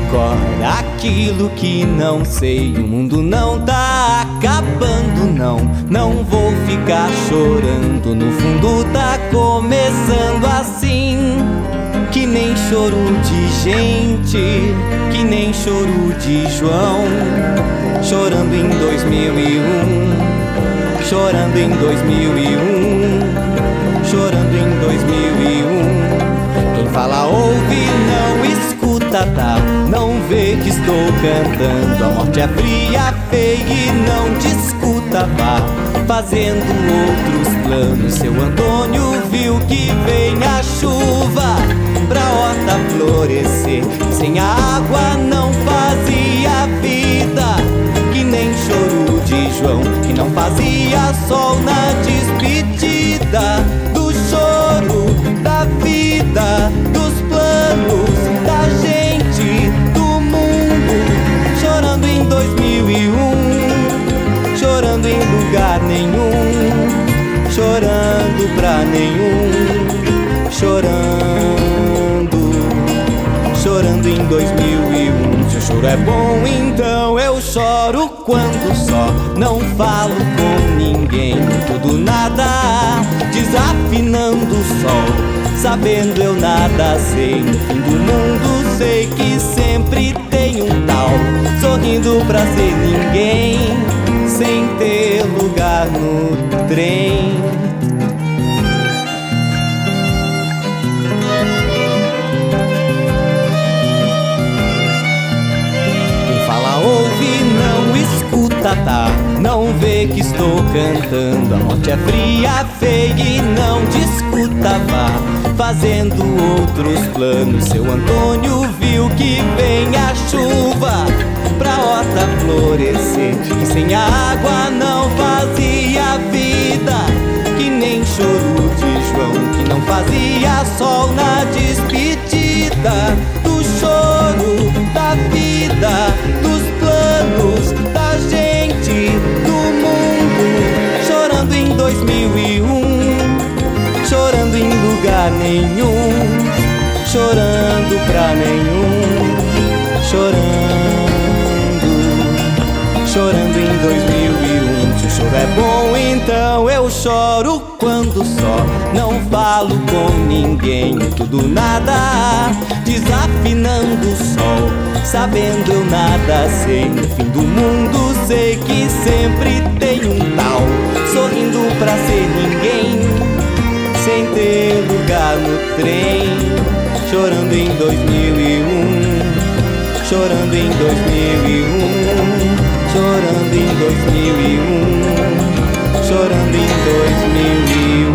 cor aquilo que não sei. O mundo não tá acabando, não. Não vou ficar chorando. No fundo tá começando assim. Que nem choro de gente, que nem choro de João. Chorando em 2001, chorando em 2001, chorando em 2001. Quem fala ouve, não escuta, tá? Não vê que estou cantando. A morte é fria, feia e não discuta, vá fazendo outros planos. Seu Antônio viu que vem a chuva pra horta florescer. Sem a água não fazia vida. Que nem choro de João, que não fazia sol na despedida. Do choro, da vida, dos planos, da gente, do mundo. Chorando em 2001, chorando em lugar nenhum, chorando pra nenhum, chorando em 2001. Se o choro é bom, então eu choro quando só não falo com ninguém. Tudo nada, desafinando o sol, sabendo eu nada sei. No fim do mundo sei que sempre tem um tal sorrindo pra ser ninguém, sem ter lugar no trem. Ouve, não escuta, tá? Não vê que estou cantando. A morte é fria, feia e não discuta, vá fazendo outros planos. Seu Antônio viu que vem a chuva pra horta florescer. E sem a água não fazia vida. Que nem choro de João, que não fazia sol na despedida. Do choro, da vida, dos planos, da gente, do mundo. Chorando em 2001, chorando em lugar nenhum, chorando pra nenhum, chorando em 2001. Se o choro é bom, então eu choro quando só não falo com ninguém. Tudo nada, desafinando o sol, sabendo eu nada sei. No fim do mundo sei que sempre tem um tal sorrindo pra ser ninguém, sem ter lugar no trem. Chorando em 2001, chorando em 2001, chorando em 2001, chorando em 2001.